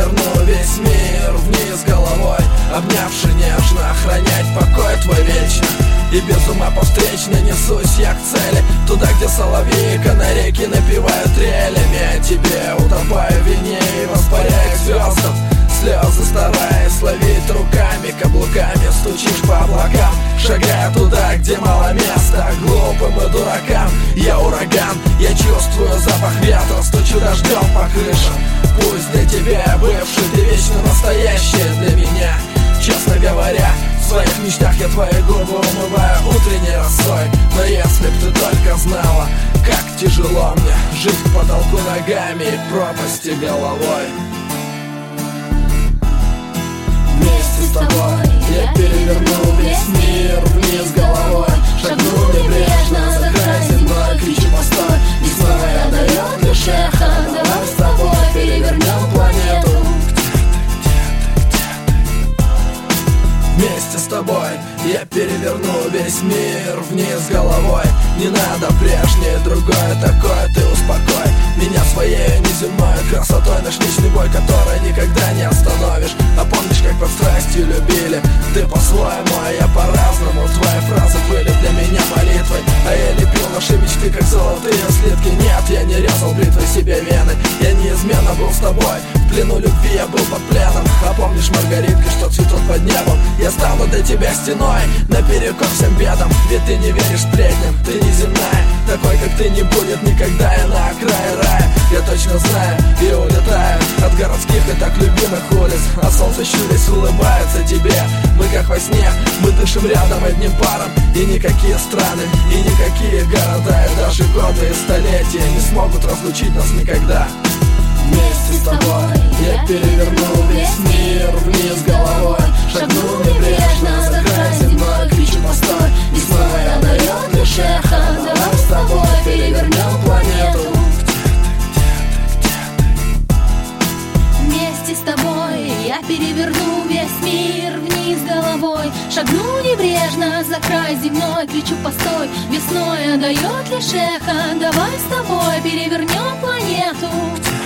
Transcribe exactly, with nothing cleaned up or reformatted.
переверну весь мир вниз головой, обнявши нежно, охранять покой твой вечно. И без ума повстречно несусь я к цели, туда, где соловьи и канарейки напевают трелями. А тебе утопаю в вине и воспаряю к звездам, слезы стараясь ловить руками, каблуками стучишь по облакам, шагая туда, где мало места глупым и дуракам. Я ураган, я чувствую запах ветра, стучу дождем по крышам. Пусть для тебя бывший, ты вечно настоящий для меня. Честно говоря, в своих мечтах я твои губы умываю утренней росой. Но если б ты только знала, как тяжело мне жить к потолку ногами и к пропасти головой. Вместе с тобой я переверну весь мир вниз головой, шагну небрежно за край земной, кричу постой, весной отдает лишь эхо. Давай с тобой перевернем планету. Вместе с тобой я переверну весь мир вниз головой. Не надо прежнее, другое такое, ты успокой меня своей неземной красотой. Наш вечный бой, который никогда не остановишь. А помнишь, как под страстью любили? Ты по-своему, а я по-разному. Твои фразы были для меня молитвой, а я лепил наши мечты, как золотые слитки. Нет, я не резал бритвой себе вены, я неизменно был с тобой. В плену любви я был под пленом. А помнишь маргаритки, что цветут под небом? Я стану для тебя стеной, наперекор всем бедам. Ведь ты не веришь сплетням, ты неземная. Такой, как ты, не будет никогда, я на окрае рая. Я точно знаю и улетаю от городских и так любимых улиц. А солнце щурясь улыбается тебе. Мы как во сне, мы дышим рядом одним паром. И никакие страны, и никакие города, и даже годы и столетия не смогут разлучить нас никогда. Вместе с тобой я переверну весь мир вниз головой, шагну небрежно за край земной, кричу постой, весной отдает лишь эхо. Давай с тобой перевернем планету. Вместе с тобой я переверну весь мир вниз головой, шагну небрежно за край земной, кричу постой, весной отдает лишь эхо. Давай с тобой перевернем планету.